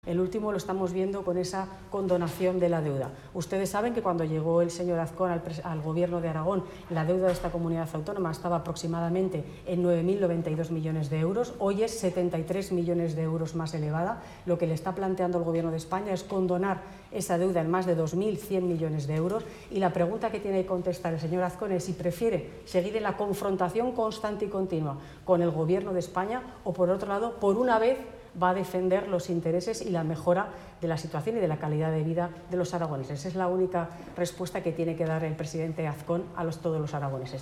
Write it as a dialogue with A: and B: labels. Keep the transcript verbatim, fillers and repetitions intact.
A: El último lo estamos viendo con esa condonación de la deuda. Ustedes saben que cuando llegó el señor Azcón al, al Gobierno de Aragón, la deuda de esta comunidad autónoma estaba aproximadamente en nueve mil noventa y dos millones de euros, hoy es setenta y tres millones de euros más elevada. Lo que le está planteando el Gobierno de España es condonar esa deuda en más de dos mil cien millones de euros, y la pregunta que tiene que contestar el señor Azcón es si prefiere seguir en la confrontación constante y continua con el Gobierno de España o, por otro lado, por una vez va a defender los intereses y la mejora de la situación y de la calidad de vida de los aragoneses. Esa es la única respuesta que tiene que dar el presidente Azcón a los, todos los aragoneses.